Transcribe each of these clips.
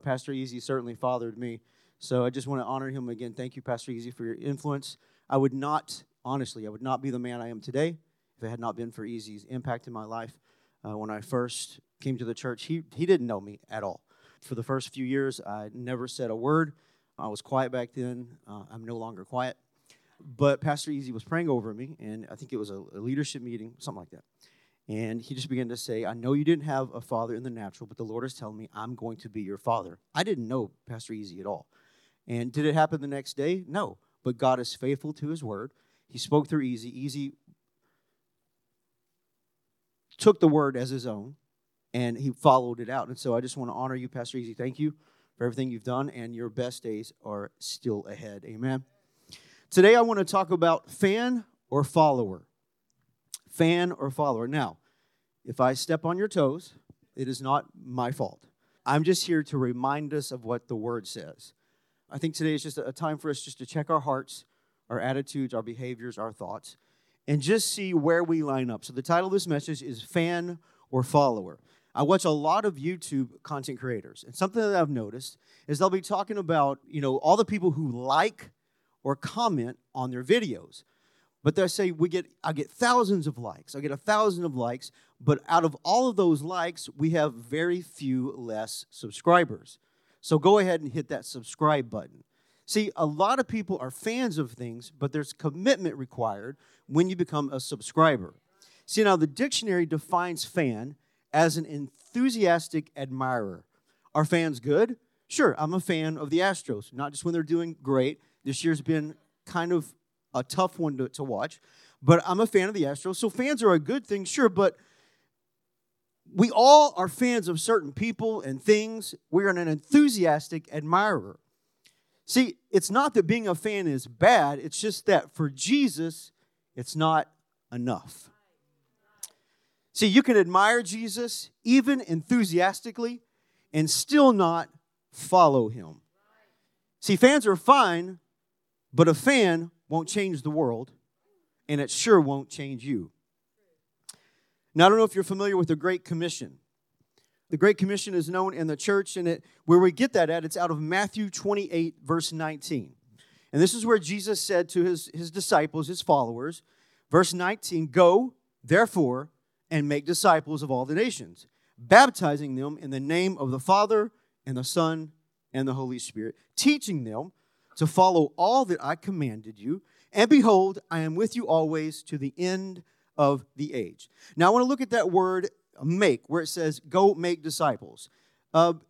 Pastor Easy certainly fathered me. So I just want to honor him again. Thank you, Pastor Easy, for your influence. Honestly, I would not be the man I am today if it had not been for Easy's impact in my life. When I first came to the church, he didn't know me at all. For the first few years, I never said a word. I was quiet back then. I'm no longer quiet. But Pastor Easy was praying over me, and I think it was a leadership meeting, something like that. And he just began to say, I know you didn't have a father in the natural, but the Lord is telling me I'm going to be your father. I didn't know Pastor Easy at all. And did it happen the next day? No. But God is faithful to his word. He spoke through Easy. Easy took the word as his own, and he followed it out. And so I just want to honor you, Pastor Easy. Thank you for everything you've done, and your best days are still ahead. Amen. Today I want to talk about fan or follower. Fan or follower. Now, if I step on your toes, it is not my fault. I'm just here to remind us of what the Word says. I think today is just a time for us just to check our hearts, our attitudes, our behaviors, our thoughts, and just see where we line up. So the title of this message is Fan or Follower. I watch a lot of YouTube content creators, and something that I've noticed is they'll be talking about, all the people who like or comment on their videos. But they say, I get thousands of likes. I get 1,000 of likes. But out of all of those likes, we have very few less subscribers. So go ahead and hit that subscribe button. See, a lot of people are fans of things, but there's commitment required when you become a subscriber. See, now the dictionary defines fan as an enthusiastic admirer. Are fans good? Sure, I'm a fan of the Astros, not just when they're doing great. This year's been kind of a tough one to watch, but I'm a fan of the Astros. So fans are a good thing, sure, but we all are fans of certain people and things. We're an enthusiastic admirer. See, it's not that being a fan is bad. It's just that for Jesus, it's not enough. See, you can admire Jesus even enthusiastically and still not follow him. See, fans are fine, but a fan won't change the world, and it sure won't change you. Now, I don't know if you're familiar with the Great Commission. The Great Commission is known in the church, and where we get that at, it's out of Matthew 28, verse 19. And this is where Jesus said to his disciples, his followers, verse 19, "Go, therefore, and make disciples of all the nations, baptizing them in the name of the Father and the Son and the Holy Spirit, teaching them to follow all that I commanded you. And behold, I am with you always to the end of the age." Now, I want to look at that word make, where it says, go make disciples. The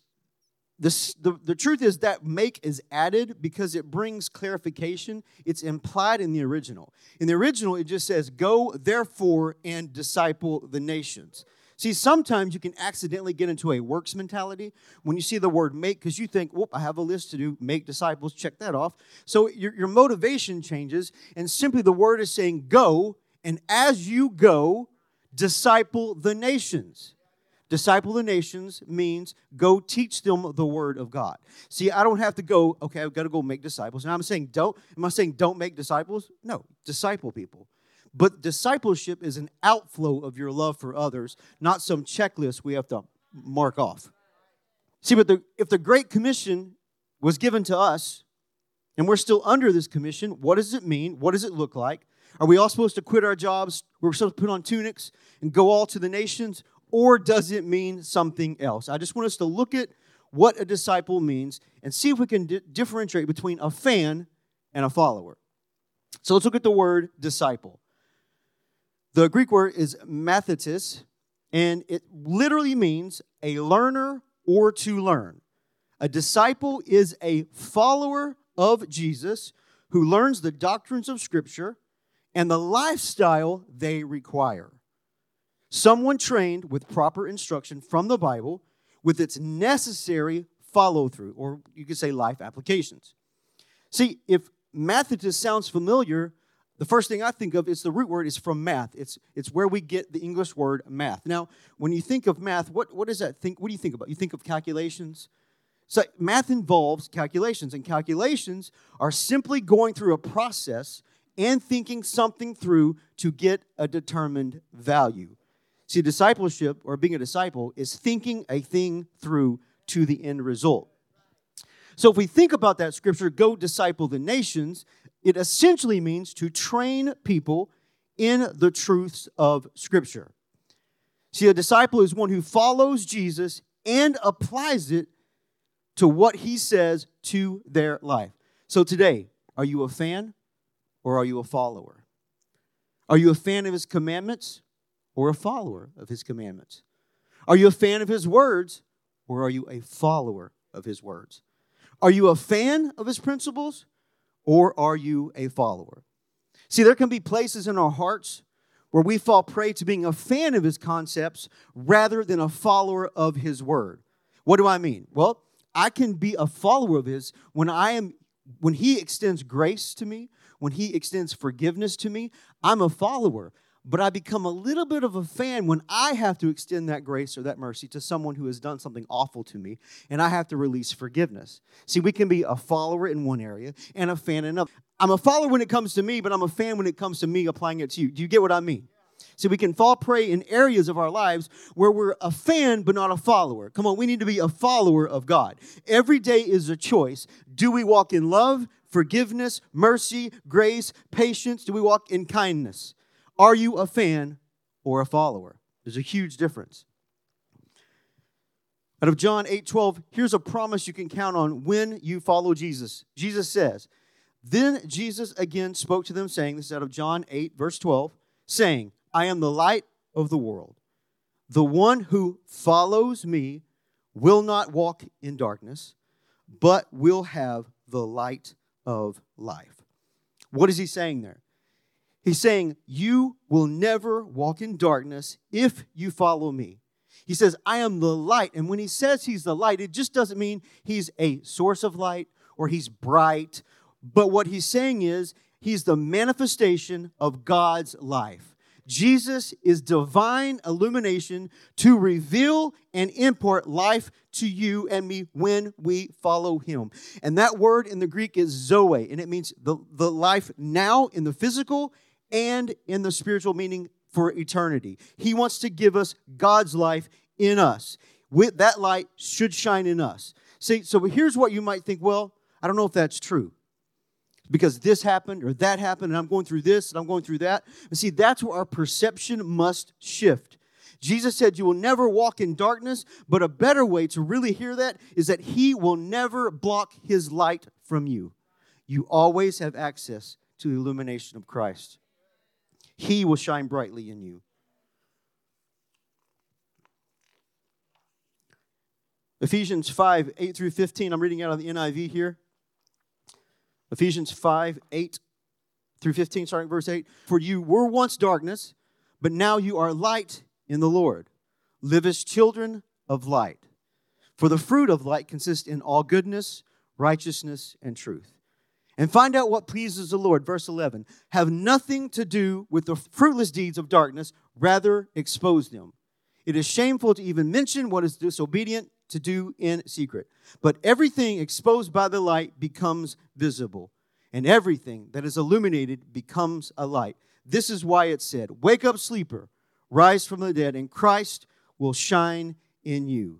truth is that make is added because it brings clarification. It's implied in the original. In the original, it just says, go, therefore, and disciple the nations. See, sometimes you can accidentally get into a works mentality when you see the word make, because you think, whoop, I have a list to do, make disciples, check that off. So your motivation changes, and simply the word is saying go, and as you go, disciple the nations. Disciple the nations means go teach them the word of God. See, I don't have to go, okay, I've got to go make disciples. Now am I saying don't make disciples? No, disciple people. But discipleship is an outflow of your love for others, not some checklist we have to mark off. See, but if the Great Commission was given to us, and we're still under this commission, what does it mean? What does it look like? Are we all supposed to quit our jobs? We're supposed to put on tunics and go all to the nations? Or does it mean something else? I just want us to look at what a disciple means and see if we can differentiate between a fan and a follower. So let's look at the word disciple. The Greek word is mathetes, and it literally means a learner or to learn. A disciple is a follower of Jesus who learns the doctrines of Scripture and the lifestyle they require. Someone trained with proper instruction from the Bible with its necessary follow-through, or you could say life applications. See, if mathetes sounds familiar, the first thing I think of is the root word is from math. It's where we get the English word math. Now, when you think of math, what does that think? What do you think about? You think of calculations? So math involves calculations, and calculations are simply going through a process and thinking something through to get a determined value. See, discipleship, or being a disciple, is thinking a thing through to the end result. So if we think about that scripture, go disciple the nations, it essentially means to train people in the truths of Scripture. See, a disciple is one who follows Jesus and applies it to what he says to their life. So today, are you a fan or are you a follower? Are you a fan of his commandments or a follower of his commandments? Are you a fan of his words or are you a follower of his words? Are you a fan of his principles or are you a follower? See, there can be places in our hearts where we fall prey to being a fan of his concepts rather than a follower of his word. What do I mean? Well, I can be a follower of his when he extends grace to me, when he extends forgiveness to me, I'm a follower. But I become a little bit of a fan when I have to extend that grace or that mercy to someone who has done something awful to me, and I have to release forgiveness. See, we can be a follower in one area and a fan in another. I'm a follower when it comes to me, but I'm a fan when it comes to me applying it to you. Do you get what I mean? See, we can fall prey in areas of our lives where we're a fan but not a follower. Come on, we need to be a follower of God. Every day is a choice. Do we walk in love, forgiveness, mercy, grace, patience? Do we walk in kindness? Are you a fan or a follower? There's a huge difference. Out of John 8:12, here's a promise you can count on when you follow Jesus. Jesus says, "Then Jesus again spoke to them, saying," this is out of John 8, verse 12, saying, "I am the light of the world. The one who follows me will not walk in darkness, but will have the light of life." What is he saying there? He's saying, you will never walk in darkness if you follow me. He says, I am the light. And when he says he's the light, it just doesn't mean he's a source of light or he's bright. But what he's saying is he's the manifestation of God's life. Jesus is divine illumination to reveal and impart life to you and me when we follow him. And that word in the Greek is zoe, and it means the life now in the physical and in the spiritual, meaning for eternity. He wants to give us God's life in us. With that light should shine in us. See, so here's what you might think, well, I don't know if that's true. Because this happened or that happened, and I'm going through this and I'm going through that. And see, that's where our perception must shift. Jesus said you will never walk in darkness, but a better way to really hear that is that he will never block his light from you. You always have access to the illumination of Christ. He will shine brightly in you. Ephesians 5, 8 through 15. I'm reading out of the NIV here. Ephesians 5, 8 through 15, starting verse 8. For you were once darkness, but now you are light in the Lord. Live as children of light. For the fruit of light consists in all goodness, righteousness, and truth. And find out what pleases the Lord. Verse 11. Have nothing to do with the fruitless deeds of darkness, rather expose them. It is shameful to even mention what is disobedient to do in secret. But everything exposed by the light becomes visible, and everything that is illuminated becomes a light. This is why it said, wake up, sleeper, rise from the dead, and Christ will shine in you.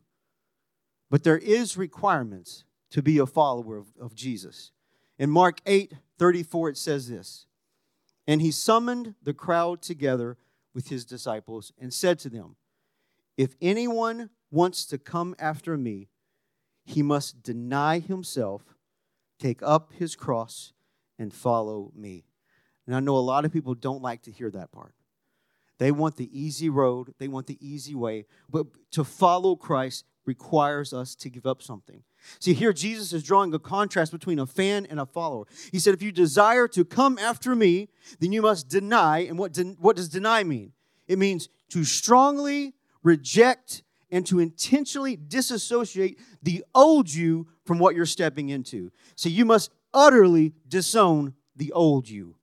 But there is requirements to be a follower of Jesus. In Mark 8:34, it says this, and he summoned the crowd together with his disciples and said to them, if anyone wants to come after me, he must deny himself, take up his cross, and follow me. And I know a lot of people don't like to hear that part. They want the easy road. They want the easy way. But to follow Christ requires us to give up something. See, here Jesus is drawing a contrast between a fan and a follower. He said, if you desire to come after me, then you must deny. And what does deny mean? It means to strongly reject and to intentionally disassociate the old you from what you're stepping into. So you must utterly disown the old you.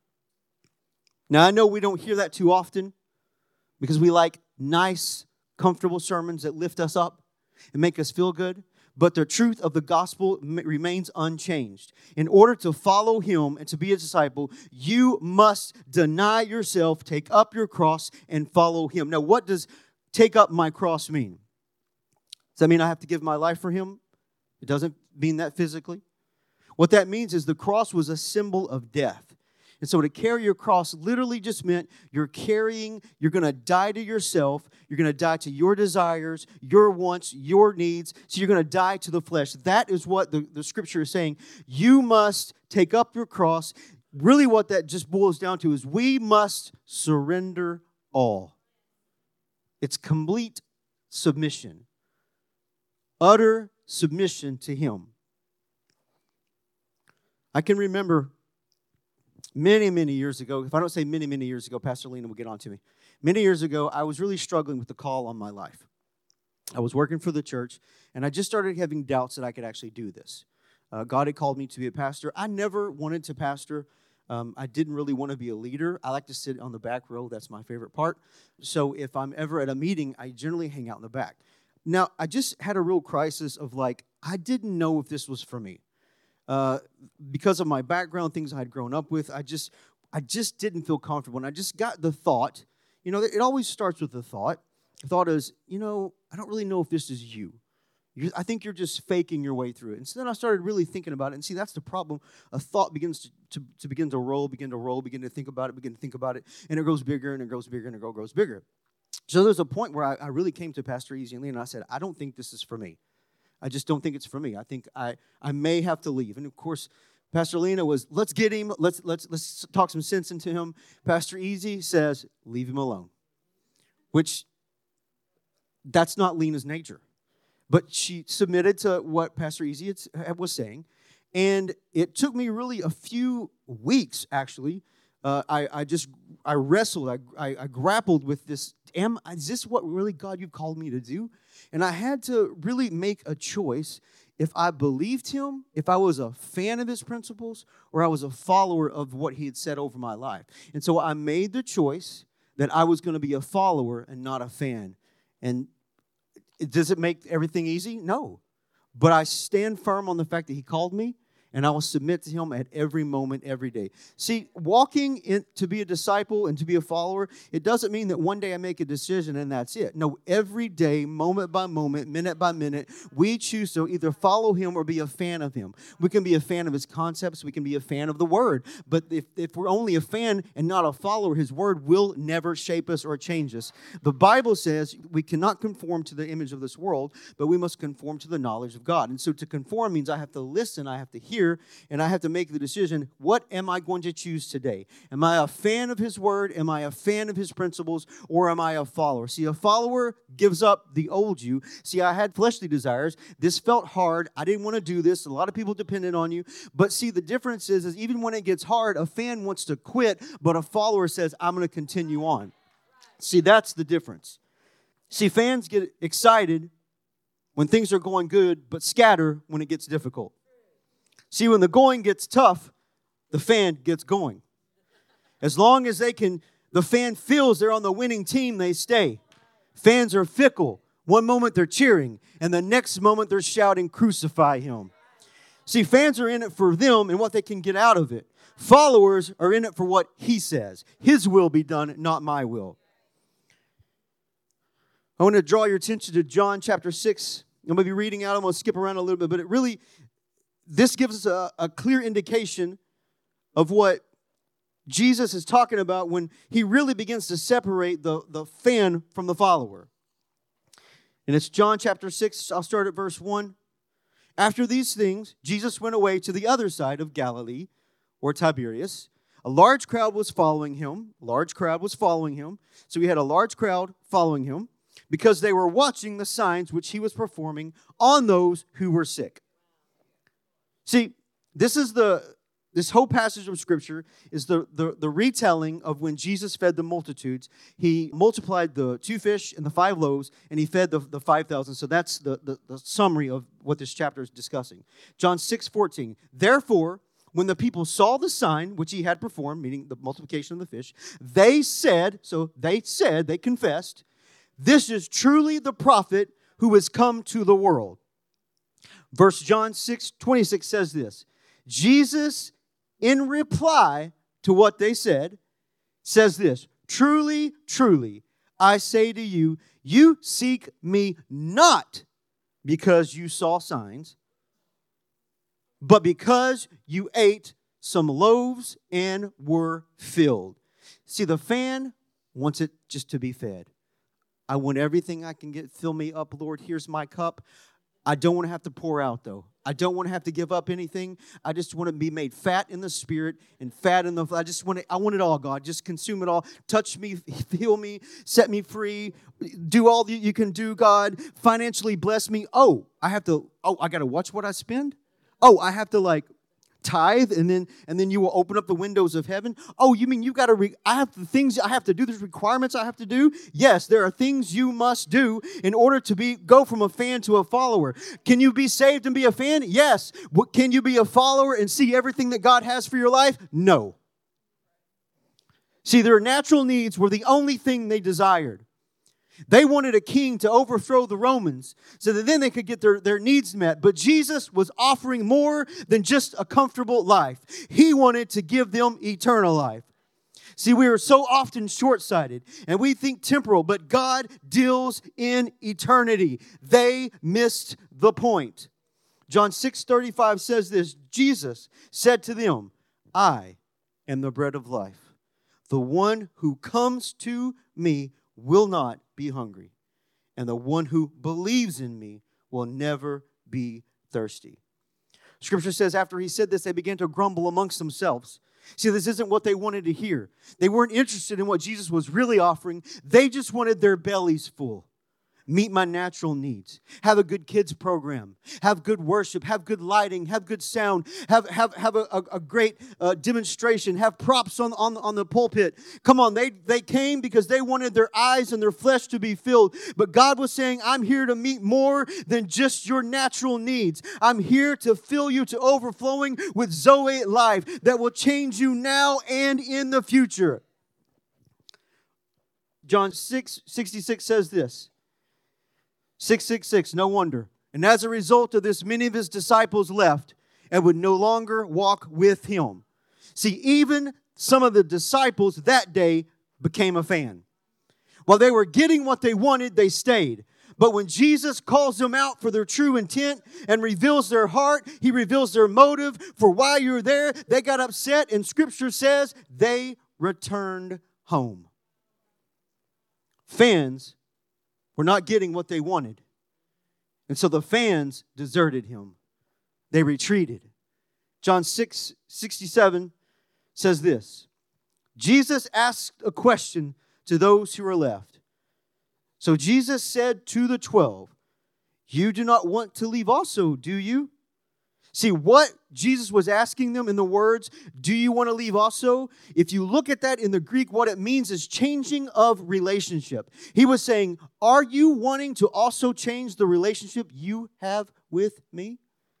Now, I know we don't hear that too often because we like nice, comfortable sermons that lift us up and make us feel good. But the truth of the gospel remains unchanged. In order to follow him and to be a disciple, you must deny yourself, take up your cross, and follow him. Now, what does take up my cross mean? Does that mean I have to give my life for him? It doesn't mean that physically. What that means is the cross was a symbol of death. And so to carry your cross literally just meant you're going to die to yourself. You're going to die to your desires, your wants, your needs. So you're going to die to the flesh. That is what the scripture is saying. You must take up your cross. Really what that just boils down to is we must surrender all. It's complete submission. Utter submission to him. I can remember many, many years ago, if I don't say many, many years ago, Pastor Lena will get on to me. Many years ago, I was really struggling with the call on my life. I was working for the church, and I just started having doubts that I could actually do this. God had called me to be a pastor. I never wanted to pastor. I didn't really want to be a leader. I like to sit on the back row. That's my favorite part. So if I'm ever at a meeting, I generally hang out in the back. Now, I just had a real crisis of I didn't know if this was for me. Because of my background, things I had grown up with, I just didn't feel comfortable. And I just got the thought, it always starts with the thought. The thought is, I don't really know if this is you. I think you're just faking your way through it. And so then I started really thinking about it. And see, that's the problem. A thought begins to begin to roll, begin to think about it. And it grows bigger, and it grows bigger, and it grows bigger. So there's a point where I really came to Pastor Easy and Lee, and I said, I don't think this is for me. I just don't think it's for me. I think I may have to leave. And of course, Pastor Lena was, let's get him. Let's talk some sense into him. Pastor Easy says, leave him alone. Which, that's not Lena's nature. But she submitted to what Pastor Easy was saying. And it took me really a few weeks, actually. I wrestled. I grappled with this. Is this what really, God, you've called me to do? And I had to really make a choice if I believed him, if I was a fan of his principles, or I was a follower of what he had said over my life. And so I made the choice that I was going to be a follower and not a fan. And does it make everything easy? No. But I stand firm on the fact that he called me, and I will submit to him at every moment, every day. See, walking to be a disciple and to be a follower, it doesn't mean that one day I make a decision and that's it. No, every day, moment by moment, minute by minute, we choose to either follow him or be a fan of him. We can be a fan of his concepts. We can be a fan of the word. But if we're only a fan and not a follower, his word will never shape us or change us. The Bible says we cannot conform to the image of this world, but we must conform to the knowledge of God. And so to conform means I have to listen, I have to hear, and I have to make the decision, what am I going to choose today? Am I a fan of his word? Am I a fan of his principles? Or am I a follower? See, a follower gives up the old you. See, I had fleshly desires. This felt hard. I didn't want to do this. A lot of people depended on you. But see, the difference is even when it gets hard, a fan wants to quit, but a follower says, I'm going to continue on. See, that's the difference. See, fans get excited when things are going good, but scatter when it gets difficult. See, when the going gets tough, the fan gets going. As long as the fan feels they're on the winning team, they stay. Fans are fickle. One moment they're cheering, and the next moment they're shouting, crucify him. See, fans are in it for them and what they can get out of it. Followers are in it for what he says. His will be done, not my will. I want to draw your attention to John chapter 6. I'm going to be reading out. I'm going to skip around a little bit, but this gives us a clear indication of what Jesus is talking about when he really begins to separate the fan from the follower. And it's John chapter 6. I'll start at verse 1. After these things, Jesus went away to the other side of Galilee, or Tiberias. A large crowd was following him. So he had a large crowd following him because they were watching the signs which he was performing on those who were sick. See, this whole passage of Scripture is the retelling of when Jesus fed the multitudes. He multiplied the 2 fish and the 5 loaves, and he fed the 5,000. So that's the summary of what this chapter is discussing. John 6:14. Therefore, when the people saw the sign which he had performed, meaning the multiplication of the fish, they confessed, this is truly the prophet who has come to the world. Verse John 6:26 says this. Jesus, in reply to what they said, says this. Truly, truly, I say to you, you seek me not because you saw signs, but because you ate some loaves and were filled. See, the fan wants it just to be fed. I want everything I can get. Fill me up, Lord. Here's my cup. I don't want to have to pour out, though. I don't want to have to give up anything. I just want to be made fat in the spirit and fat in the... I want it all, God. Just consume it all. Touch me, heal me, set me free. Do all that you can do, God. Financially bless me. I got to watch what I spend? I have to tithe, and then you will open up the windows of heaven. You mean you got to? I have the things I have to do. There's requirements I have to do. Yes, there are things you must do in order to go from a fan to a follower. Can you be saved and be a fan? Yes. Can you be a follower and see everything that God has for your life? No. See, their natural needs were the only thing they desired. They wanted a king to overthrow the Romans so that then they could get their needs met. But Jesus was offering more than just a comfortable life. He wanted to give them eternal life. See, we are so often short-sighted and we think temporal, but God deals in eternity. They missed the point. John 6:35 says this, Jesus said to them, I am the bread of life. The one who comes to me will not be hungry, and the one who believes in me will never be thirsty. Scripture says after he said this, they began to grumble amongst themselves. See, this isn't what they wanted to hear. They weren't interested in what Jesus was really offering. They just wanted their bellies full. Meet my natural needs. Have a good kids program. Have good worship. Have good lighting. Have good sound. Have a great demonstration. Have props on the pulpit. Come on, they came because they wanted their eyes and their flesh to be filled. But God was saying, I'm here to meet more than just your natural needs. I'm here to fill you to overflowing with Zoe life that will change you now and in the future. John 6:66 says this. 666, no wonder. And as a result of this, many of his disciples left and would no longer walk with him. See, even some of the disciples that day became a fan. While they were getting what they wanted, they stayed. But when Jesus calls them out for their true intent and reveals their heart, he reveals their motive for why you're there, they got upset, and Scripture says they returned home. Fans were not getting what they wanted. And so the fans deserted him. They retreated. John 6:67 says this. Jesus asked a question to those who were left. So Jesus said to the 12, you do not want to leave also, do you? See, what Jesus was asking them in the words, do you want to leave also? If you look at that in the Greek, what it means is changing of relationship. He was saying, are you wanting to also change the relationship you have with me?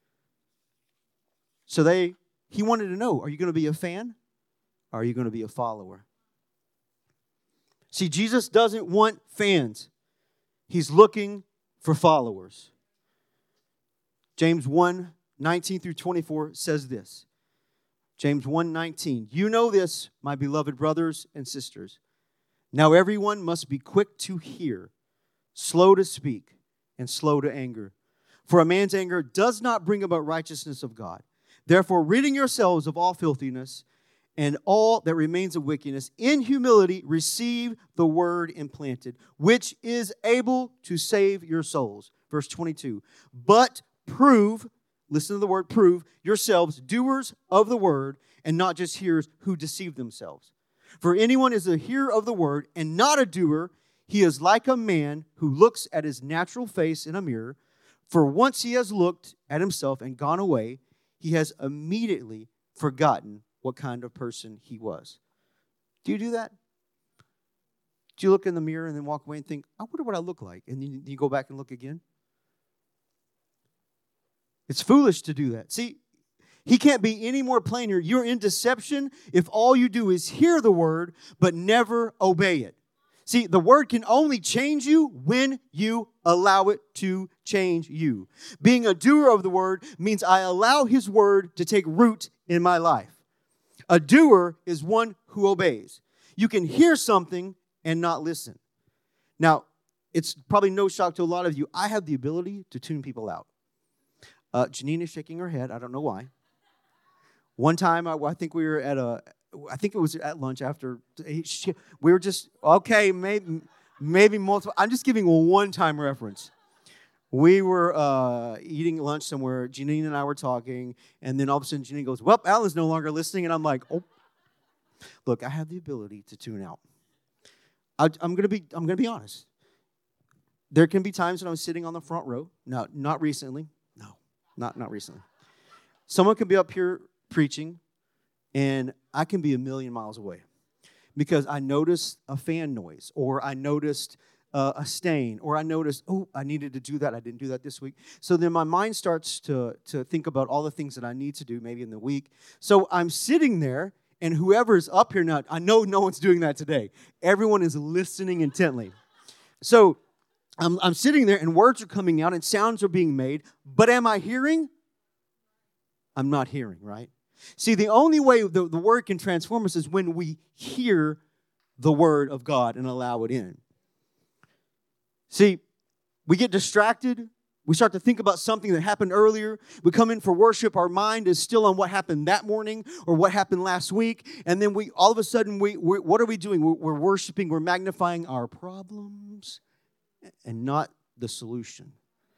So he wanted to know, are you going to be a fan? Or are you going to be a follower? See, Jesus doesn't want fans. He's looking for followers. James 1:19 through 24 says this. James 1:19. You know this, my beloved brothers and sisters. Now everyone must be quick to hear, slow to speak, and slow to anger. For a man's anger does not bring about righteousness of God. Therefore, ridding yourselves of all filthiness and all that remains of wickedness, in humility receive the word implanted, which is able to save your souls. Verse 22. But prove, listen to the word prove, yourselves doers of the word and not just hearers who deceive themselves. For anyone is a hearer of the word and not a doer, he is like a man who looks at his natural face in a mirror. For once he has looked at himself and gone away, he has immediately forgotten what kind of person he was. Do you do that? Do you look in the mirror and then walk away and think, I wonder what I look like? And then you go back and look again? It's foolish to do that. See, he can't be any more plainer. You're in deception if all you do is hear the word but never obey it. See, the word can only change you when you allow it to change you. Being a doer of the word means I allow his word to take root in my life. A doer is one who obeys. You can hear something and not listen. Now, it's probably no shock to a lot of you. I have the ability to tune people out. Janine is shaking her head. I don't know why. One time, I think we were I think it was at lunch after. We were just, okay, maybe multiple. I'm just giving a one-time reference. We were eating lunch somewhere. Janine and I were talking, and then all of a sudden Janine goes, well, Alan's no longer listening, and I'm like, oh. Look, I have the ability to tune out. I'm gonna be honest. There can be times when I'm sitting on the front row. No, not recently. No, not recently. Someone can be up here preaching, and I can be a million miles away because I noticed a fan noise, or I noticed a stain, or I noticed, oh, I needed to do that. I didn't do that this week. So then my mind starts to think about all the things that I need to do maybe in the week. So I'm sitting there, and whoever's up here now, I know no one's doing that today. Everyone is listening intently. So I'm sitting there, and words are coming out, and sounds are being made. But am I hearing? I'm not hearing, right? See, the only way the word can transform us is when we hear the word of God and allow it in. See, we get distracted. We start to think about something that happened earlier. We come in for worship. Our mind is still on what happened that morning or what happened last week. And then all of a sudden, what are we doing? We're worshiping. We're magnifying our problems and not the solution.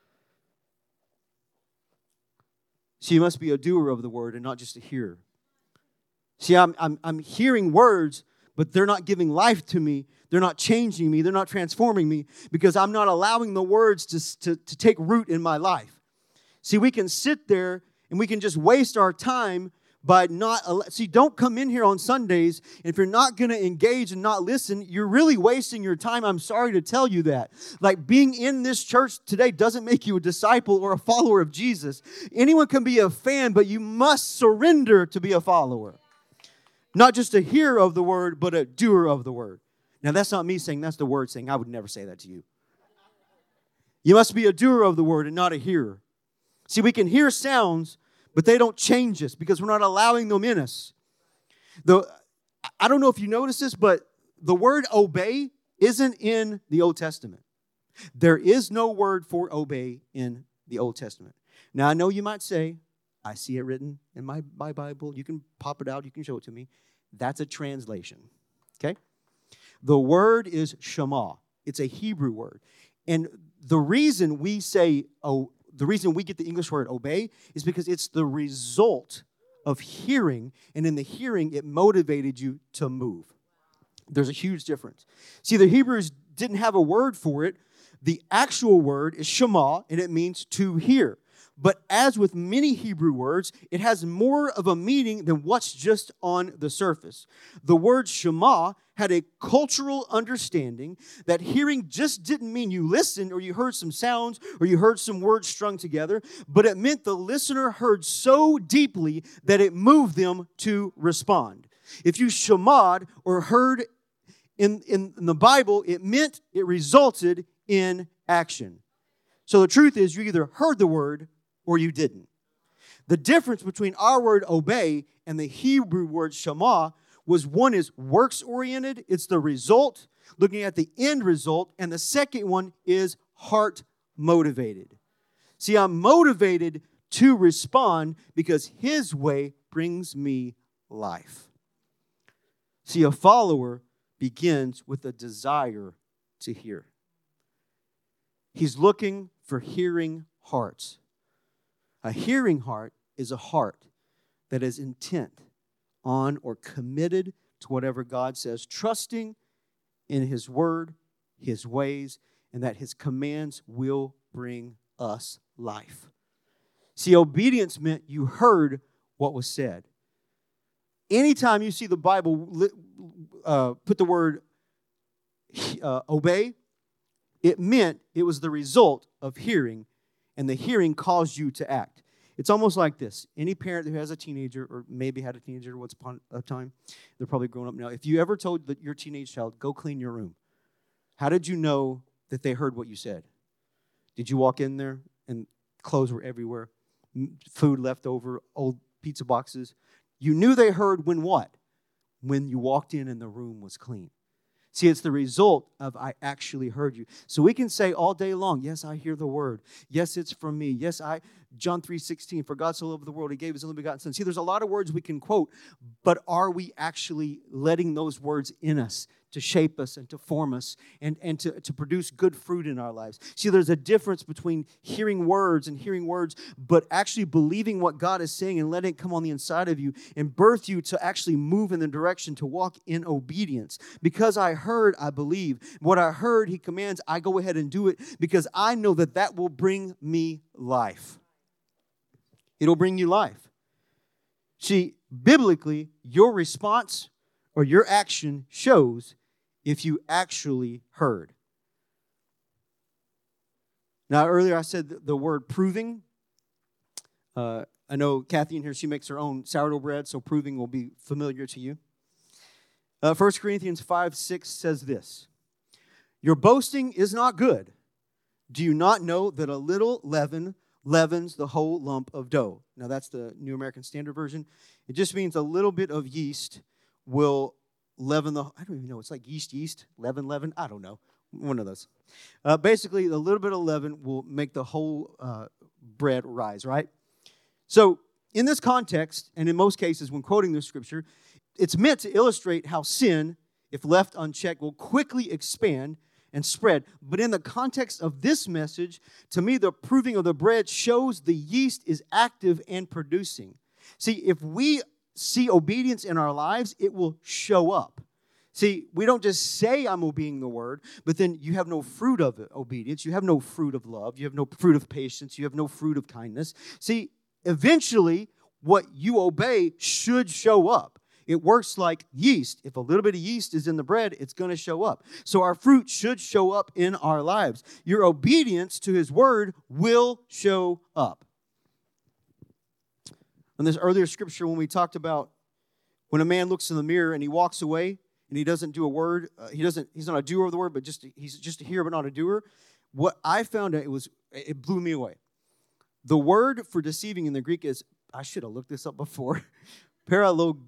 See, you must be a doer of the word and not just a hearer. See, I'm hearing words, but they're not giving life to me. They're not changing me. They're not transforming me because I'm not allowing the words to take root in my life. See, we can sit there and we can just waste our time by not... See, don't come in here on Sundays. If you're not going to engage and not listen, you're really wasting your time. I'm sorry to tell you that. Like, being in this church today doesn't make you a disciple or a follower of Jesus. Anyone can be a fan, but you must surrender to be a follower. Not just a hearer of the word, but a doer of the word. Now, that's not me saying, that's the word saying. I would never say that to you. You must be a doer of the word and not a hearer. See, we can hear sounds, but they don't change us because we're not allowing them in us. I don't know if you notice this, but the word obey isn't in the Old Testament. There is no word for obey in the Old Testament. Now, I know you might say, I see it written in my Bible. You can pop it out. You can show it to me. That's a translation, okay? The word is Shema. It's a Hebrew word. And the reason we say, the reason we get the English word obey is because it's the result of hearing, and in the hearing, it motivated you to move. There's a huge difference. See, the Hebrews didn't have a word for it. The actual word is Shema, and it means to hear. But as with many Hebrew words, it has more of a meaning than what's just on the surface. The word Shema had a cultural understanding that hearing just didn't mean you listened or you heard some sounds or you heard some words strung together, but it meant the listener heard so deeply that it moved them to respond. If you shema'd or heard in the Bible, it meant it resulted in action. So the truth is, you either heard the word or you didn't. The difference between our word obey and the Hebrew word shema was one is works-oriented. It's the result, looking at the end result. And the second one is heart-motivated. See, I'm motivated to respond because His way brings me life. See, a follower begins with a desire to hear. He's looking for hearing hearts. A hearing heart is a heart that is intent on or committed to whatever God says, trusting in His word, His ways, and that His commands will bring us life. See, obedience meant you heard what was said. Anytime you see the Bible put the word obey, it meant it was the result of hearing, and the hearing caused you to act. It's almost like this. Any parent who has a teenager, or maybe had a teenager once upon a time, they're probably grown up now. If you ever told your teenage child, go clean your room, how did you know that they heard what you said? Did you walk in there and clothes were everywhere, food left over, old pizza boxes? You knew they heard when what? When you walked in and the room was clean. See, it's the result of I actually heard you. So we can say all day long, yes, I hear the word. Yes, it's from me. Yes, John 3:16, for God so loved the world, he gave his only begotten son. See, there's a lot of words we can quote, but are we actually letting those words in us to shape us and to form us and to produce good fruit in our lives? See, there's a difference between hearing words, but actually believing what God is saying and letting it come on the inside of you and birth you to actually move in the direction to walk in obedience. Because I heard, I believe. What I heard, he commands, I go ahead and do it because I know that that will bring me life. It'll bring you life. See, biblically, your response or your action shows if you actually heard. Now, earlier I said the word proving. I know Kathy in here, she makes her own sourdough bread, so proving will be familiar to you. 1 Corinthians 5:6 says this, your boasting is not good. Do you not know that a little leaven leavens the whole lump of dough? Now, that's the New American Standard Version. It just means a little bit of yeast will leaven the, I don't even know, it's like yeast, leaven, I don't know, one of those. Basically, a little bit of leaven will make the whole bread rise, right? So, in this context, and in most cases when quoting this scripture, it's meant to illustrate how sin, if left unchecked, will quickly expand and spread. But in the context of this message, to me, the proving of the bread shows the yeast is active and producing. See, if we see obedience in our lives, it will show up. See, we don't just say I'm obeying the word, but then you have no fruit of obedience. You have no fruit of love. You have no fruit of patience. You have no fruit of kindness. See, eventually, what you obey should show up. It works like yeast. If a little bit of yeast is in the bread, it's going to show up. So our fruit should show up in our lives. Your obedience to his word will show up. In this earlier scripture, when we talked about when a man looks in the mirror and he walks away and he doesn't do a word, he's not a doer of the word, but he's just a hearer but not a doer. What I found out, it blew me away. The word for deceiving in the Greek is, I should have looked this up before, paralogizomon.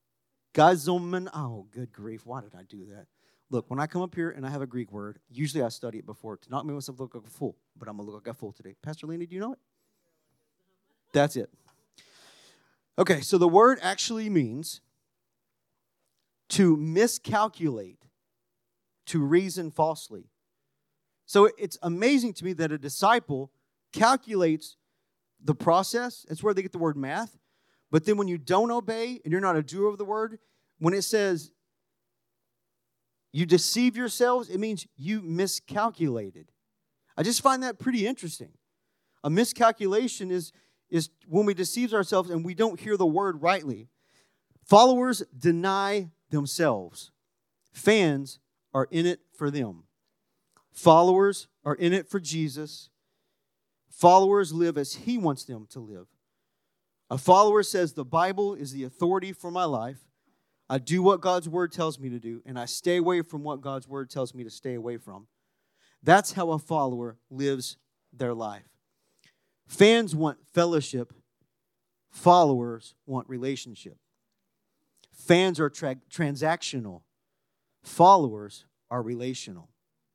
Oh, good grief. Why did I do that? Look, when I come up here and I have a Greek word, usually I study it before to not make myself look like a fool, but I'm going to look like a fool today. Pastor Lena, do you know it? That's it. Okay, so the word actually means to miscalculate, to reason falsely. So it's amazing to me that a disciple calculates the process. That's where they get the word math. But then when you don't obey and you're not a doer of the word, when it says you deceive yourselves, it means you miscalculated. I just find that pretty interesting. A miscalculation is when we deceive ourselves and we don't hear the word rightly. Followers deny themselves. Fans are in it for them. Followers are in it for Jesus. Followers live as he wants them to live. A follower says the Bible is the authority for my life. I do what God's word tells me to do, and I stay away from what God's word tells me to stay away from. That's how a follower lives their life. Fans want fellowship. Followers want relationship. Fans are transactional. Followers are relational.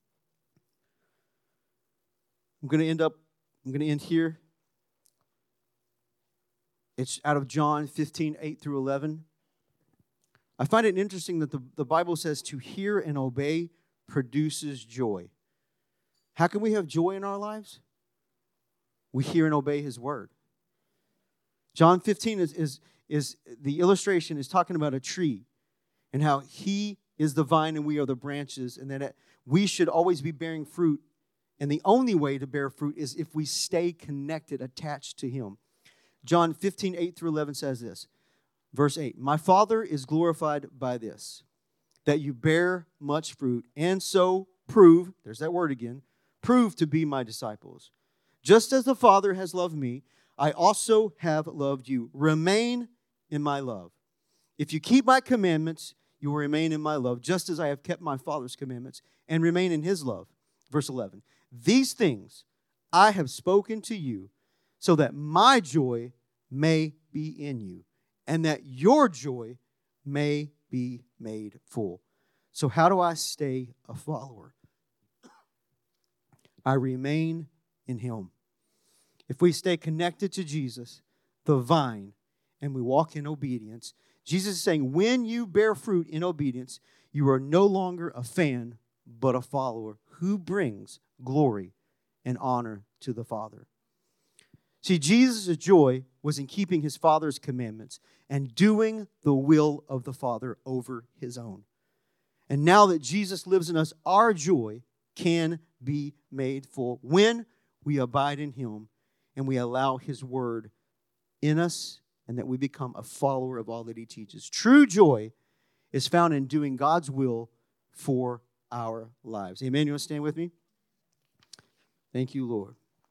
I'm going to end here. It's out of John 15:8 through 11. I find it interesting that the Bible says to hear and obey produces joy. How can we have joy in our lives? We hear and obey his word. John 15 is the illustration is talking about a tree and how he is the vine and we are the branches, and that we should always be bearing fruit. And the only way to bear fruit is if we stay connected, attached to him. John 15:8 through 11 says this. Verse 8, my Father is glorified by this, that you bear much fruit, and so prove, there's that word again, prove to be my disciples. Just as the Father has loved me, I also have loved you. Remain in my love. If you keep my commandments, you will remain in my love, just as I have kept my Father's commandments and remain in his love. Verse 11, these things I have spoken to you, so that my joy may be in you, and that your joy may be made full. So how do I stay a follower? I remain in him. If we stay connected to Jesus, the vine, and we walk in obedience, Jesus is saying, when you bear fruit in obedience, you are no longer a fan, but a follower who brings glory and honor to the Father. See, Jesus' joy was in keeping his Father's commandments and doing the will of the Father over his own. And now that Jesus lives in us, our joy can be made full when we abide in him and we allow his word in us and that we become a follower of all that he teaches. True joy is found in doing God's will for our lives. Amen. You want to stand with me? Thank you, Lord.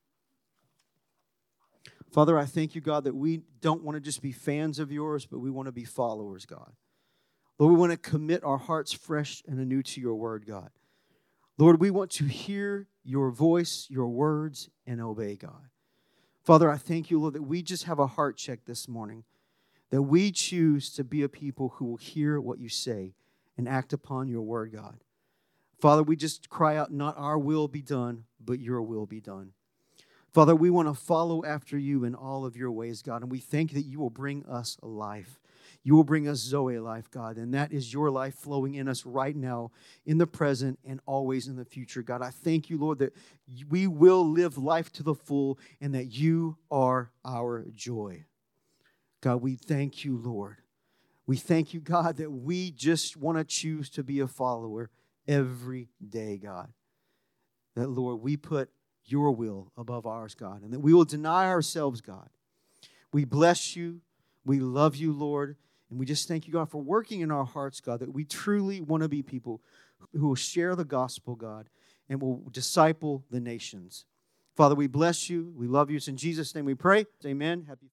Father, I thank you, God, that we don't want to just be fans of yours, but we want to be followers, God. Lord, we want to commit our hearts fresh and anew to your word, God. Lord, we want to hear your voice, your words, and obey, God. Father, I thank you, Lord, that we just have a heart check this morning, that we choose to be a people who will hear what you say and act upon your word, God. Father, we just cry out, not our will be done, but your will be done. Father, we want to follow after you in all of your ways, God, and we thank you that you will bring us life. You will bring us Zoe life, God, and that is your life flowing in us right now, in the present, and always in the future. God, I thank you, Lord, that we will live life to the full and that you are our joy. God, we thank you, Lord. We thank you, God, that we just want to choose to be a follower every day, God. That, Lord, we put your will above ours, God, and that we will deny ourselves, God. We bless you. We love you, Lord. And we just thank you, God, for working in our hearts, God, that we truly want to be people who will share the gospel, God, and will disciple the nations. Father, we bless you. We love you. It's in Jesus' name we pray. Amen. Happy